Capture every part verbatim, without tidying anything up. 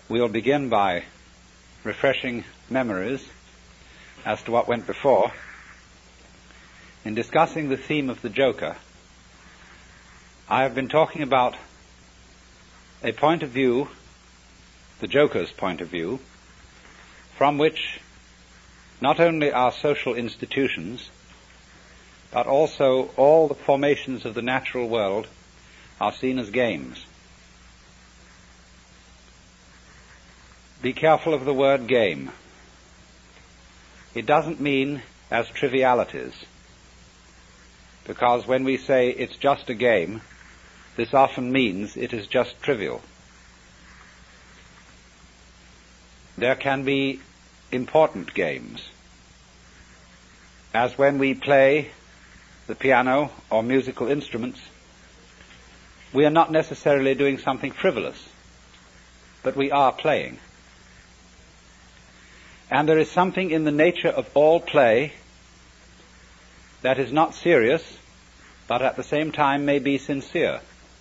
We'll begin by refreshing memories as to what went before. In discussing the theme of the Joker, I have been talking about a point of view, the Joker's point of view, from which not only our social institutions, but also all the formations of the natural world are seen as games. Be careful of the word game. It doesn't mean as trivialities, because when we say it's just a game, this often means it is just trivial. There can be important games, as when we play the piano or musical instruments. We are not necessarily doing something frivolous, but we are playing. And there is something in the nature of all play that is not serious, but at the same time may be sincere.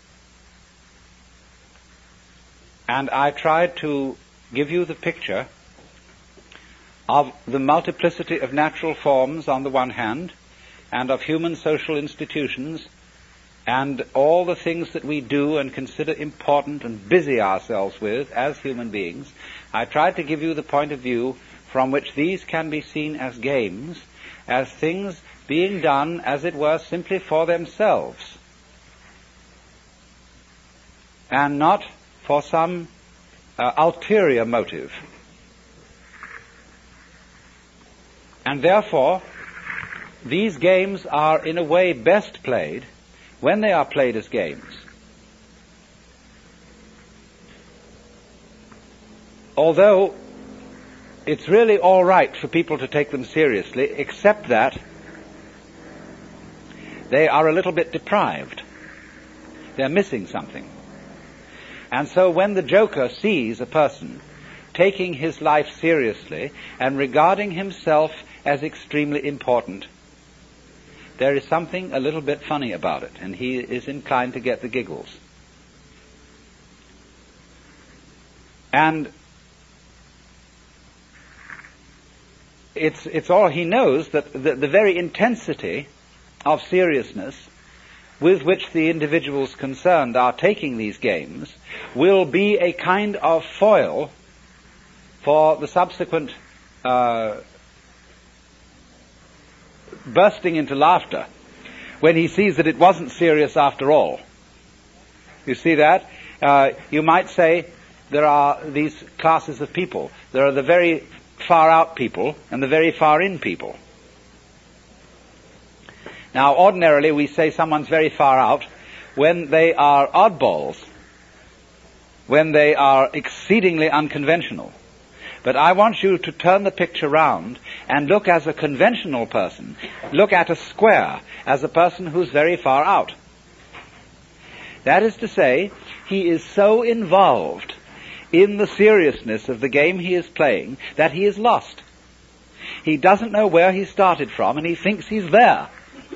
And I tried to give you the picture of the multiplicity of natural forms on the one hand, and of human social institutions, and all the things that we do and consider important and busy ourselves with as human beings. I tried to give you the point of view from which these can be seen as games, as things being done, as it were, simply for themselves, and not for some uh, ulterior motive. And therefore, these games are in a way best played when they are played as games. Although it's really all right for people to take them seriously, except that they are a little bit deprived. They're missing something. And so when the Joker sees a person taking his life seriously and regarding himself as extremely important, there is something a little bit funny about it, and he is inclined to get the giggles. And it's it's all he knows, that the, the very intensity of seriousness with which the individuals concerned are taking these games will be a kind of foil for the subsequent uh, bursting into laughter when he sees that it wasn't serious after all. You see that? Uh, you might say there are these classes of people. There are the very far out people and the very far in people. Now, ordinarily we say someone's very far out when they are oddballs, when they are exceedingly unconventional. But I want you to turn the picture round and look as a conventional person, look at a square as a person who's very far out. That is to say, he is so involved in the seriousness of the game he is playing that he is lost. He doesn't know where he started from, and he thinks he's there.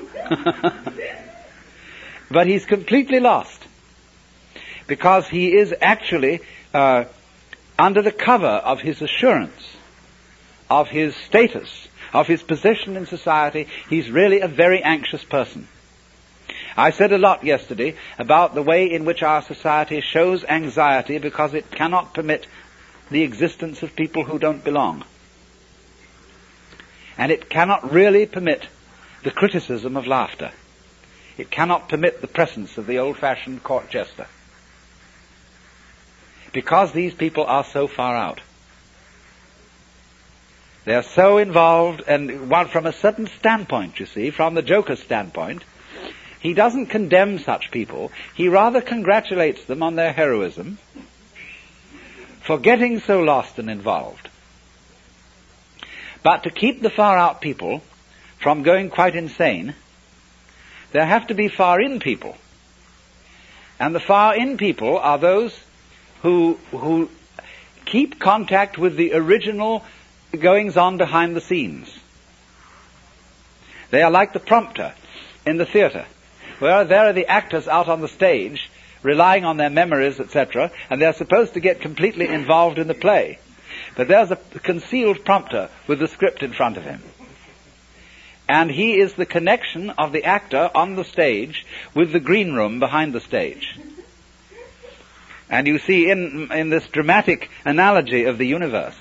But he's completely lost, because he is actually uh, under the cover of his assurance, of his status, of his position in society. He's really a very anxious person. I said a lot yesterday about the way in which our society shows anxiety because it cannot permit the existence of people who don't belong. And it cannot really permit the criticism of laughter. It cannot permit the presence of the old-fashioned court jester, because these people are so far out. They're so involved, and one from a certain standpoint, you see, from the Joker's standpoint, he doesn't condemn such people. He rather congratulates them on their heroism for getting so lost and involved. But to keep the far out people from going quite insane, there have to be far in people. And the far in people are those who who keep contact with the original goings-on behind the scenes. They are like the prompter in the theater, where there are the actors out on the stage relying on their memories, et cetera, and they're supposed to get completely involved in the play. But there's a concealed prompter with the script in front of him. And he is the connection of the actor on the stage with the green room behind the stage. And you see in, in this dramatic analogy of the universe,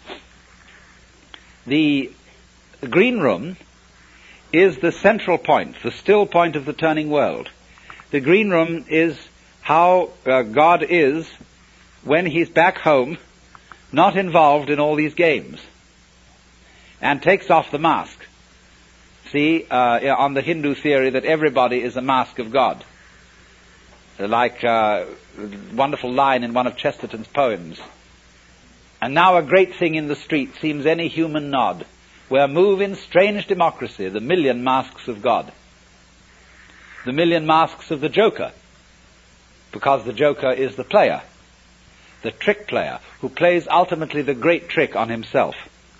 the green room is the central point, the still point of the turning world. The green room is how uh, God is when he's back home, not involved in all these games, and takes off the mask. See, uh, on the Hindu theory that everybody is a mask of God. Like uh, a wonderful line in one of Chesterton's poems. And now a great thing in the street seems any human nod, where move in strange democracy the million masks of God. The million masks of the Joker, because the Joker is the player, the trick player, who plays ultimately the great trick on himself.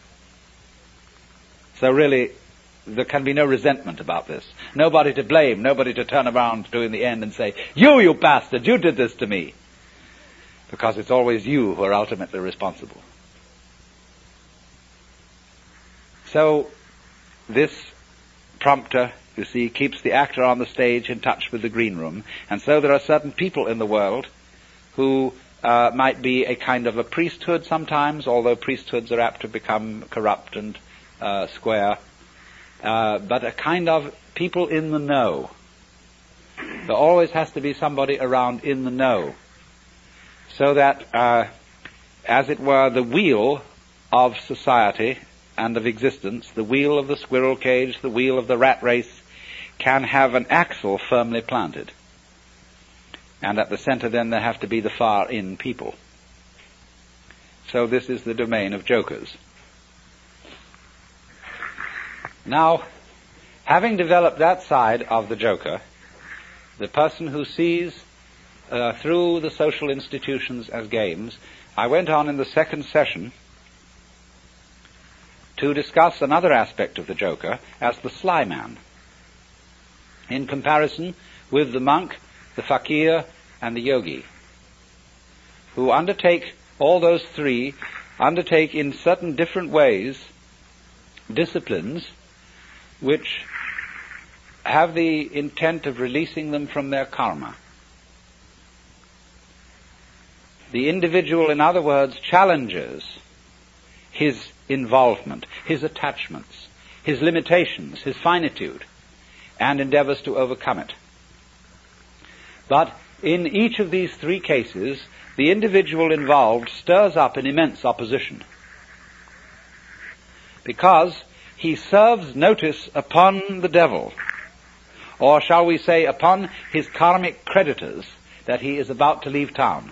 So really, there can be no resentment about this. Nobody to blame, nobody to turn around to in the end and say, you, you bastard, you did this to me. Because it's always you who are ultimately responsible. So, this prompter, you see, keeps the actor on the stage in touch with the green room. And so there are certain people in the world who uh, might be a kind of a priesthood sometimes, although priesthoods are apt to become corrupt and uh, square, uh, but a kind of people in the know. There always has to be somebody around in the know, so that, uh, as it were, the wheel of society and of existence, the wheel of the squirrel cage, the wheel of the rat race, can have an axle firmly planted. And at the center then there have to be the far-in people. So this is the domain of jokers. Now, having developed that side of the joker, the person who sees uh, through the social institutions as games, I went on in the second session to discuss another aspect of the joker as the sly man, in comparison with the monk, the fakir, and the yogi, who undertake, all those three, undertake in certain different ways disciplines which have the intent of releasing them from their karma. The individual, in other words, challenges his involvement, his attachments, his limitations, his finitude, and endeavors to overcome it. But in each of these three cases, the individual involved stirs up an immense opposition, because he serves notice upon the devil, or shall we say upon his karmic creditors, that he is about to leave town.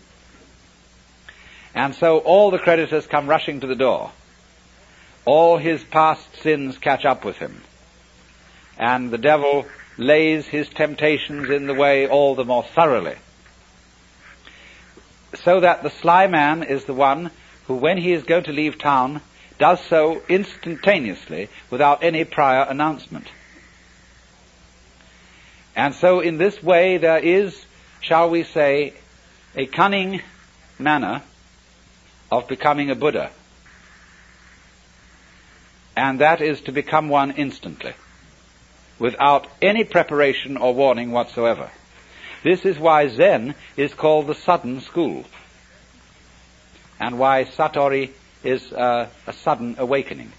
And so all the creditors come rushing to the door. All his past sins catch up with him. And the devil lays his temptations in the way all the more thoroughly. So that the sly man is the one who, when he is going to leave town, does so instantaneously without any prior announcement. And so in this way there is, shall we say, a cunning manner of becoming a Buddha. And that is to become one instantly, without any preparation or warning whatsoever. This is why Zen is called the sudden school, and why Satori is uh, a sudden awakening.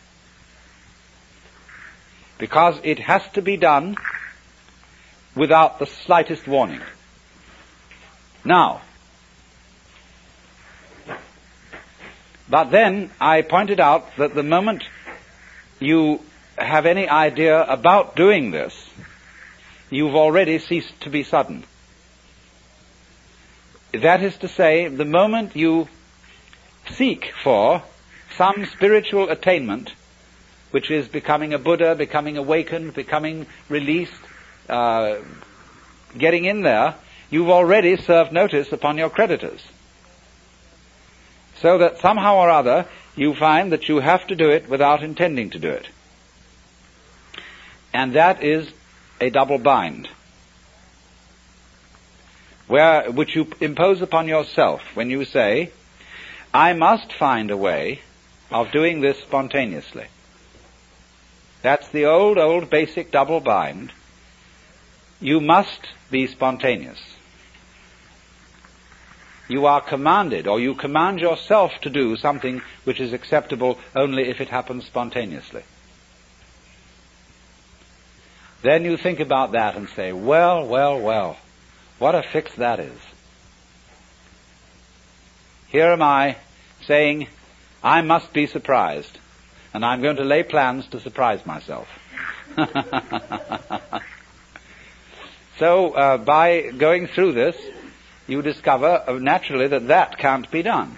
Because it has to be done without the slightest warning. Now, but then I pointed out that the moment you have any idea about doing this, you've already ceased to be sudden. That is to say, the moment you seek for some spiritual attainment, which is becoming a Buddha, becoming awakened, becoming released, uh, getting in there, you've already served notice upon your creditors. So that somehow or other you find that you have to do it without intending to do it. And that is a double bind. where, which you impose upon yourself when you say, I must find a way of doing this spontaneously. That's the old, old basic double bind. You must be spontaneous. You are commanded, or you command yourself to do something which is acceptable only if it happens spontaneously. Then you think about that and say, well, well, well, what a fix that is. Here am I saying, I must be surprised, and I'm going to lay plans to surprise myself. So, uh, by going through this, you discover uh, naturally that that can't be done.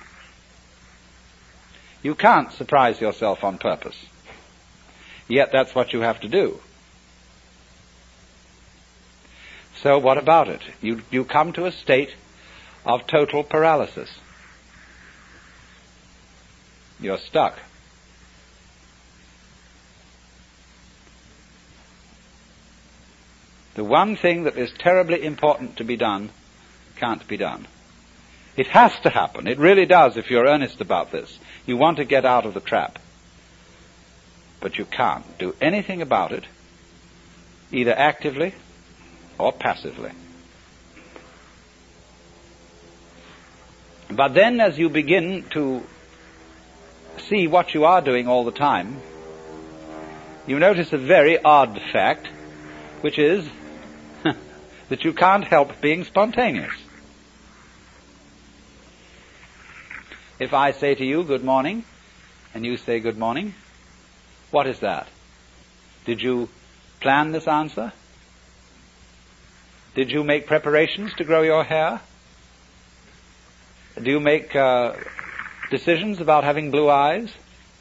You can't surprise yourself on purpose. Yet that's what you have to do. So what about it? You, you come to a state of total paralysis. You're stuck. The one thing that is terribly important to be done can't be done. It has to happen. It really does if you're earnest about this. You want to get out of the trap. But you can't do anything about it, either actively or passively. But then as you begin to see what you are doing all the time, you notice a very odd fact, which is that you can't help being spontaneous. If I say to you, good morning, and you say good morning, what is that? Did you plan this answer? Did you make preparations to grow your hair? Do you make uh, decisions about having blue eyes?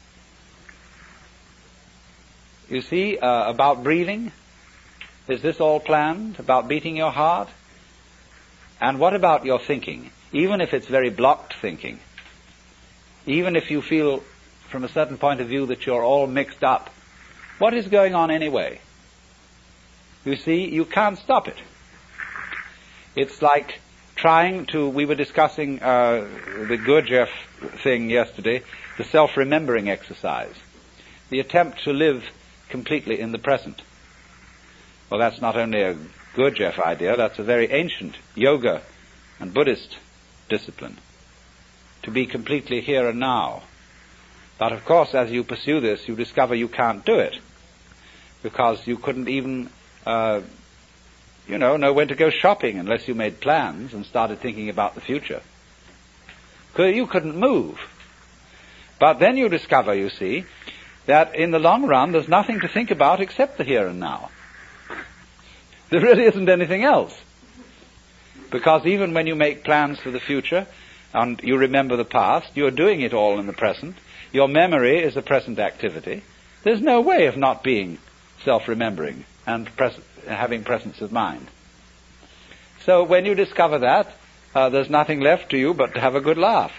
You see, uh, about breathing? Is this all planned? About beating your heart? And what about your thinking? Even if it's very blocked thinking, even if you feel from a certain point of view that you're all mixed up, what is going on anyway? You see, you can't stop it. It's like trying to, we were discussing uh, the Gurdjieff thing yesterday, the self-remembering exercise, the attempt to live completely in the present. Well, that's not only a Gurdjieff idea, that's a very ancient yoga and Buddhist discipline, to be completely here and now. But of course, as you pursue this, you discover you can't do it, because you couldn't even, uh, you know, know when to go shopping unless you made plans and started thinking about the future. You couldn't move. But then you discover, you see, that in the long run there's nothing to think about except the here and now. There really isn't anything else. Because even when you make plans for the future and you remember the past, you're doing it all in the present. Your memory is a present activity. There's no way of not being self-remembering and pres- having presence of mind. So when you discover that, uh, there's nothing left to you but to have a good laugh.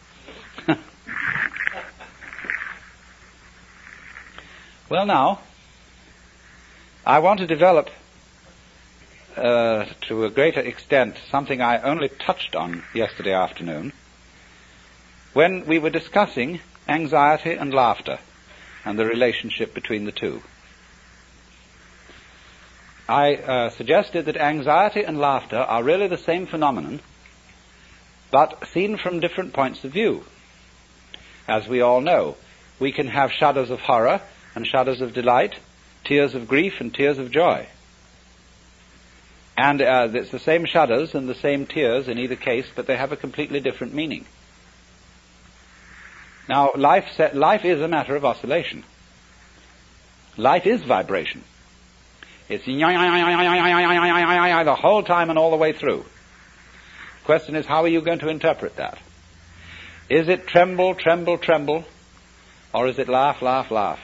Well, now, I want to develop uh, to a greater extent something I only touched on yesterday afternoon when we were discussing anxiety and laughter and the relationship between the two. I uh, suggested that anxiety and laughter are really the same phenomenon, but seen from different points of view. As we all know, we can have shudders of horror and shudders of delight, tears of grief and tears of joy. And uh, it's the same shudders and the same tears in either case, but they have a completely different meaning. Now, life, life is a matter of oscillation. Life is vibration. It's the whole time and all the way through. The question is, how are you going to interpret that? Is it tremble, tremble, tremble, or is it laugh, laugh, laugh?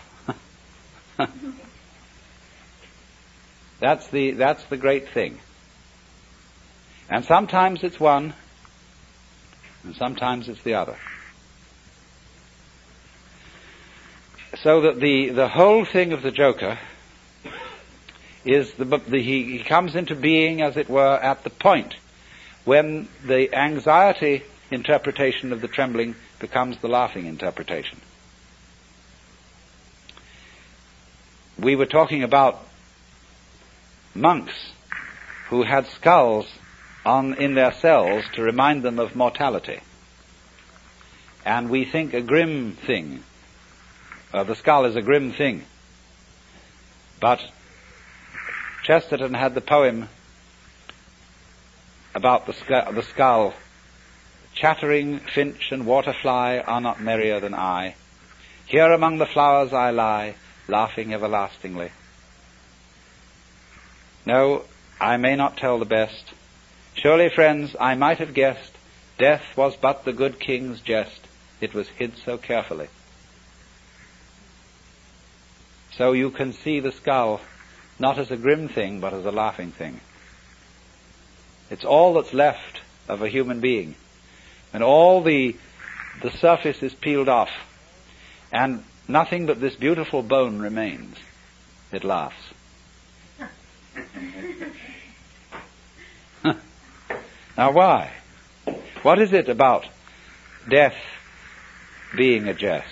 That's the, that's the great thing. And sometimes it's one, and sometimes it's the other. So that the, the whole thing of the Joker is the, the he, he comes into being, as it were, at the point when the anxiety interpretation of the trembling becomes the laughing interpretation. We were talking about monks who had skulls on in their cells to remind them of mortality. And we think a grim thing. Uh, the skull is a grim thing. But Chesterton had the poem about the, sc- the skull. Chattering finch and waterfly are not merrier than I. Here among the flowers I lie, laughing everlastingly. No, I may not tell the best. Surely, friends, I might have guessed death was but the good king's jest. It was hid so carefully. So you can see the skull not as a grim thing, but as a laughing thing. It's all that's left of a human being. And all the, the surface is peeled off. And nothing but this beautiful bone remains. It laughs. Now why? What is it about death being a jest?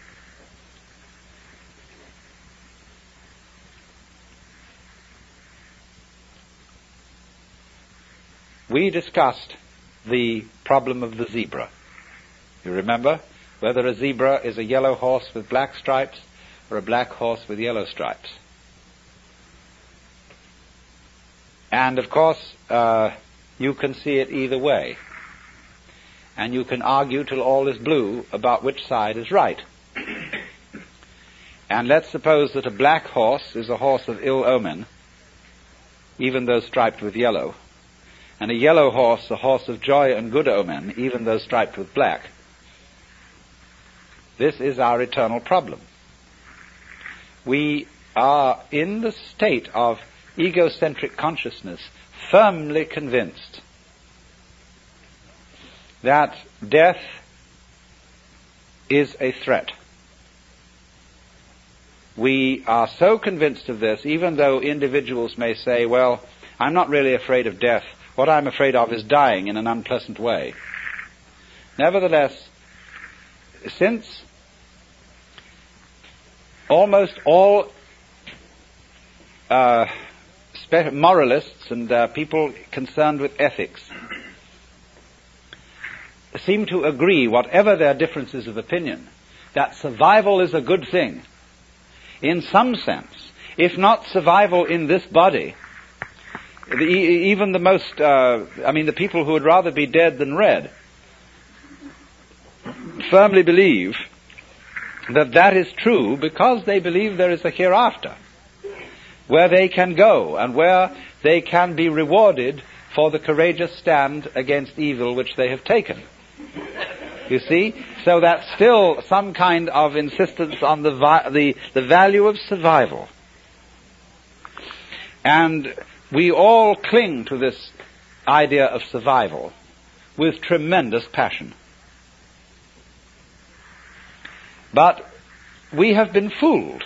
We discussed the problem of the zebra. You remember whether a zebra is a yellow horse with black stripes or a black horse with yellow stripes. And of course, uh, you can see it either way. And you can argue till all is blue about which side is right. And let's suppose that a black horse is a horse of ill omen, even though striped with yellow, and a yellow horse a horse of joy and good omen, even though striped with black. This is our eternal problem. We are in the state of egocentric consciousness, firmly convinced that death is a threat. We are so convinced of this, even though individuals may say, well, I'm not really afraid of death. What I'm afraid of is dying in an unpleasant way. Nevertheless, since almost all uh, moralists and uh, people concerned with ethics seem to agree, whatever their differences of opinion, that survival is a good thing. In some sense, if not survival in this body, the, even the most, uh, I mean the people who would rather be dead than red, firmly believe that that is true because they believe there is a hereafter, where they can go and where they can be rewarded for the courageous stand against evil which they have taken. You see? So that's still some kind of insistence on the, vi- the, the value of survival. And we all cling to this idea of survival with tremendous passion. But we have been fooled,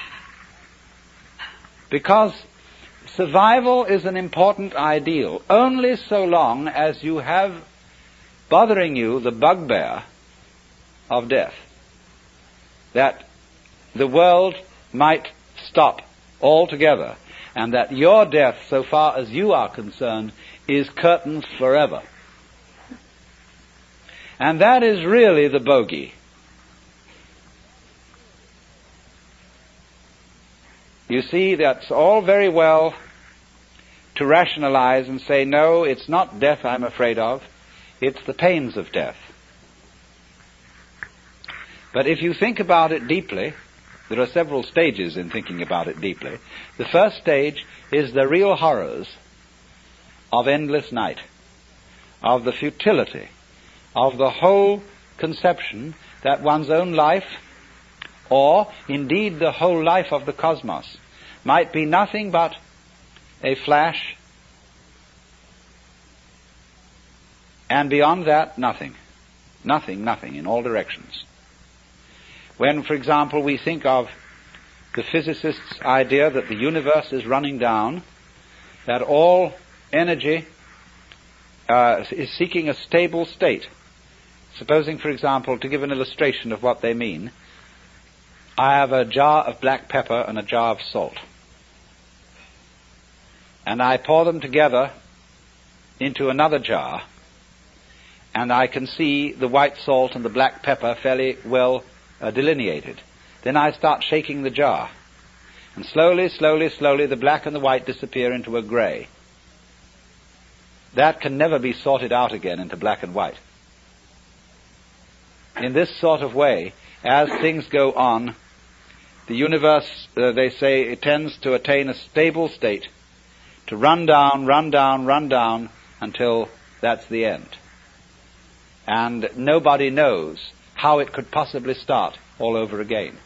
because survival is an important ideal only so long as you have bothering you the bugbear of death, that the world might stop altogether, and that your death, so far as you are concerned, is curtains forever. And that is really the bogey. You see, that's all very well to rationalize and say, no, it's not death I'm afraid of, it's the pains of death. But if you think about it deeply, there are several stages in thinking about it deeply. The first stage is the real horrors of endless night, of the futility, of the whole conception that one's own life, or indeed the whole life of the cosmos, might be nothing but a flash, and beyond that, nothing. Nothing, nothing, in all directions. When, for example, we think of the physicist's idea that the universe is running down, that all energy uh, is seeking a stable state. Supposing, for example, to give an illustration of what they mean, I have a jar of black pepper and a jar of salt. And I pour them together into another jar, and I can see the white salt and the black pepper fairly well uh, delineated. Then I start shaking the jar, and slowly, slowly, slowly the black and the white disappear into a grey. That can never be sorted out again into black and white. In this sort of way, as things go on, the universe, uh, they say, it tends to attain a stable state, to run down, run down, run down, until that's the end. And nobody knows how it could possibly start all over again.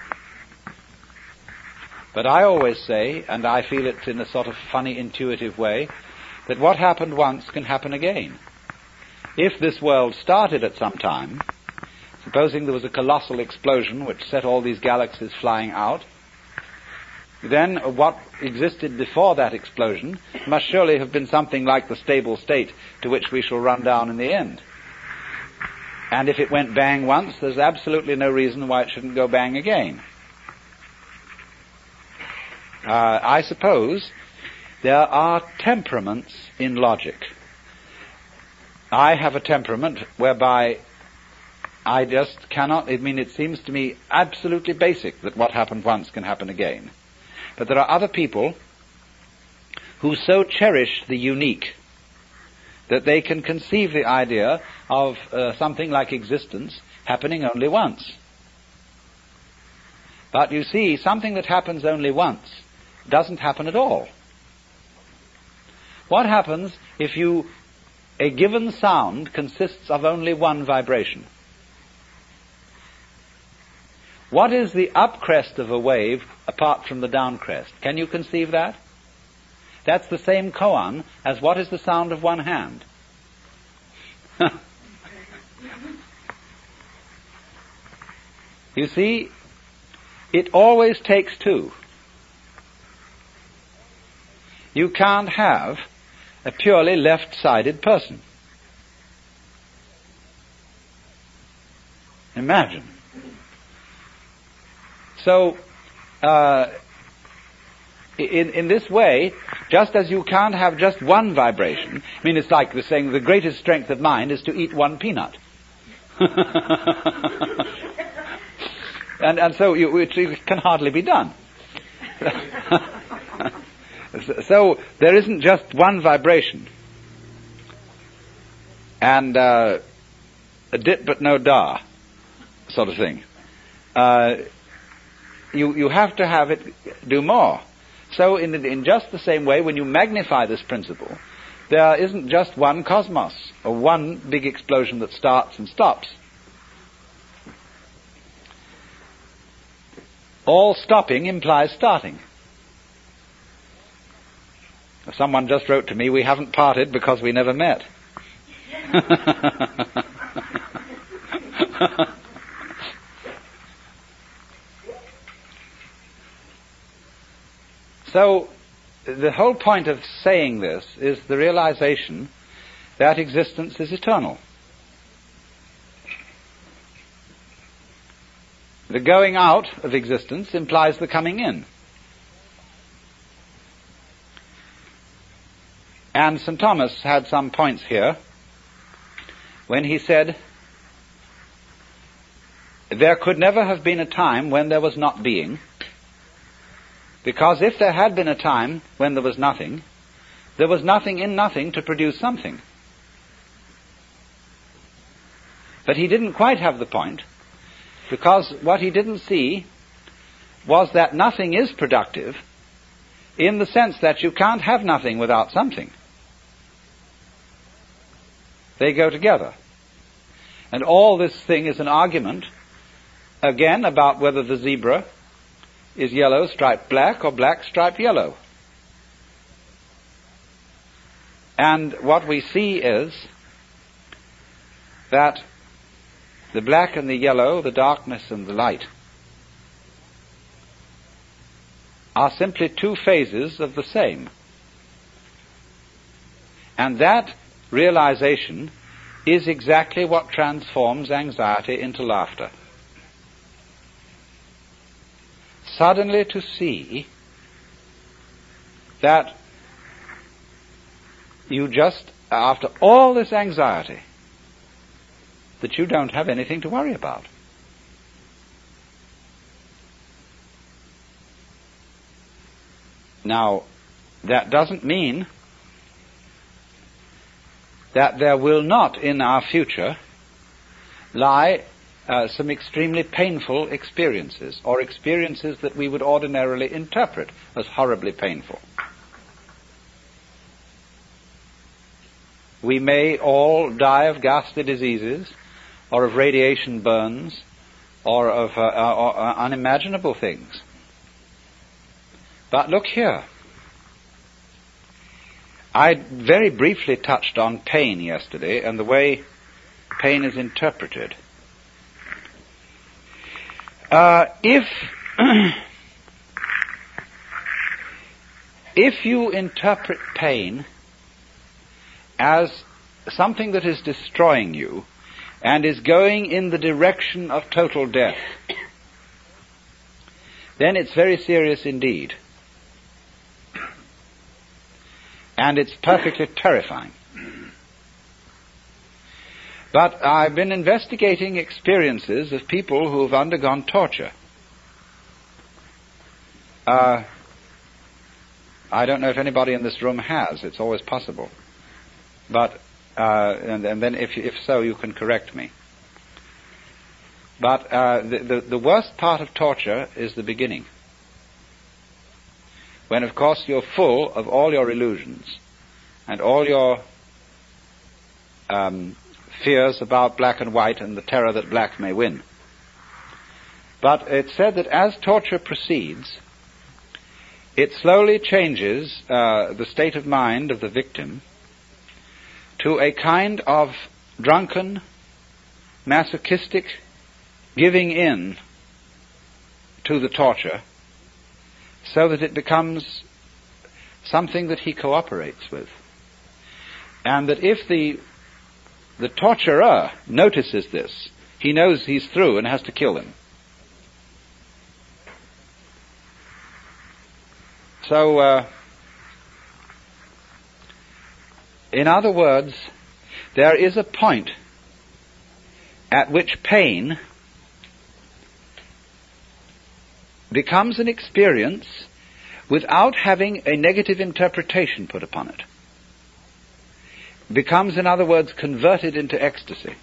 But I always say, and I feel it in a sort of funny, intuitive way, that what happened once can happen again. If this world started at some time, supposing there was a colossal explosion which set all these galaxies flying out, then what existed before that explosion must surely have been something like the stable state to which we shall run down in the end. And if it went bang once, there's absolutely no reason why it shouldn't go bang again. Uh, I suppose there are temperaments in logic. I have a temperament whereby I just cannot, I mean, it seems to me absolutely basic that what happened once can happen again. But there are other people who so cherish the unique that they can conceive the idea of uh, something like existence happening only once. But you see, something that happens only once doesn't happen at all. What happens if you, a given sound consists of only one vibration? What is the upcrest of a wave apart from the downcrest? Can you conceive that? That's the same koan as what is the sound of one hand. You see, it always takes two. You can't have a purely left-sided person. Imagine. So, uh, in, in this way, just as you can't have just one vibration, I mean, it's like the saying, the greatest strength of mind is to eat one peanut. and, and so you, it, it can hardly be done. So, there isn't just one vibration. And, uh, a dit but no da, sort of thing. Uh, You, you have to have it do more. So in, in just the same way, when you magnify this principle, there isn't just one cosmos, or one big explosion that starts and stops. All stopping implies starting. Someone just wrote to me, we haven't parted because we never met. So, the whole point of saying this is the realization that existence is eternal. The going out of existence implies the coming in. And Saint Thomas had some points here when he said, there could never have been a time when there was not being, because if there had been a time when there was nothing, there was nothing in nothing to produce something. But he didn't quite have the point, because what he didn't see was that nothing is productive in the sense that you can't have nothing without something. They go together. And all this thing is an argument, again, about whether the zebra is yellow striped black or black striped yellow. And what we see is that the black and the yellow, the darkness and the light, are simply two phases of the same. And that realization is exactly what transforms anxiety into laughter. Suddenly to see that you just, after all this anxiety, that you don't have anything to worry about. Now, that doesn't mean that there will not in our future lie uh, some extremely painful experiences, or experiences that we would ordinarily interpret as horribly painful. We may all die of ghastly diseases, or of radiation burns, or of uh, uh, or, uh, unimaginable things. But look here. I very briefly touched on pain yesterday and the way pain is interpreted. Uh, if if you interpret pain as something that is destroying you and is going in the direction of total death, then it's very serious indeed. And it's perfectly terrifying. But I've been investigating experiences of people who have undergone torture. Uh, I don't know if anybody in this room has. It's always possible. But, uh, and, and then if, if so, you can correct me. But uh, the, the, the worst part of torture is the beginning. When, of course, you're full of all your illusions and all your um, fears about black and white and the terror that black may win. But it's said that as torture proceeds, it slowly changes uh, the state of mind of the victim to a kind of drunken, masochistic giving in to the torture, so that it becomes something that he cooperates with. And that if the the torturer notices this, he knows he's through and has to kill him. So, uh, in other words, there is a point at which pain becomes an experience without having a negative interpretation put upon it. Becomes, in other words, converted into ecstasy.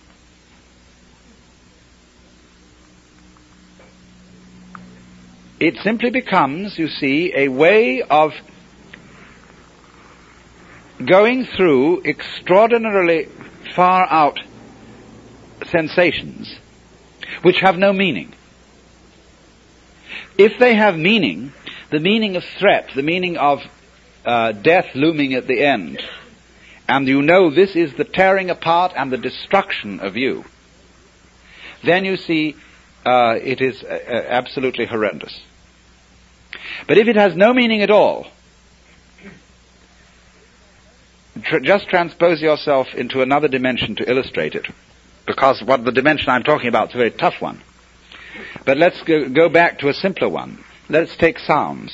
It simply becomes, you see, a way of going through extraordinarily far out sensations which have no meaning. If they have meaning, the meaning of threat, the meaning of uh, death looming at the end, and you know this is the tearing apart and the destruction of you, then you see uh, it is uh, absolutely horrendous. But if it has no meaning at all, tr- just transpose yourself into another dimension to illustrate it, because what the dimension I'm talking about is a very tough one. But let's go, go back to a simpler one. Let's take sounds.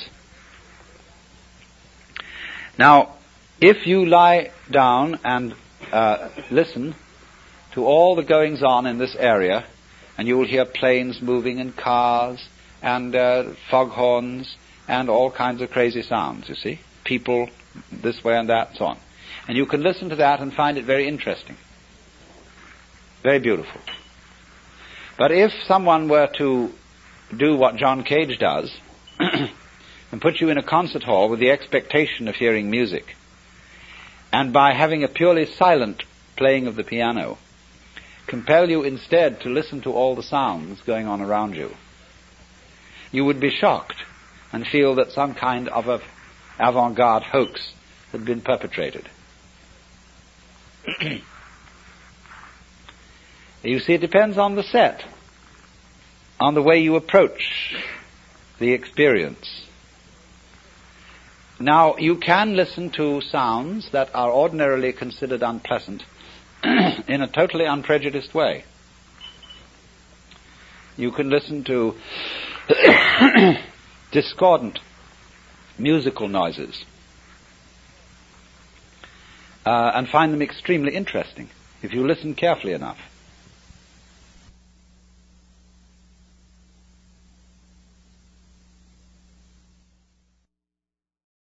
Now, if you lie down and uh, listen to all the goings-on in this area, and you will hear planes moving and cars and uh, foghorns and all kinds of crazy sounds, you see, people this way and that, so on. And you can listen to that and find it very interesting, very beautiful. But if someone were to do what John Cage does and put you in a concert hall with the expectation of hearing music, and by having a purely silent playing of the piano, compel you instead to listen to all the sounds going on around you, you would be shocked and feel that some kind of a avant-garde hoax had been perpetrated. You see, it depends on the set, on the way you approach the experience. Now, you can listen to sounds that are ordinarily considered unpleasant in a totally unprejudiced way. You can listen to discordant musical noises uh, and find them extremely interesting if you listen carefully enough.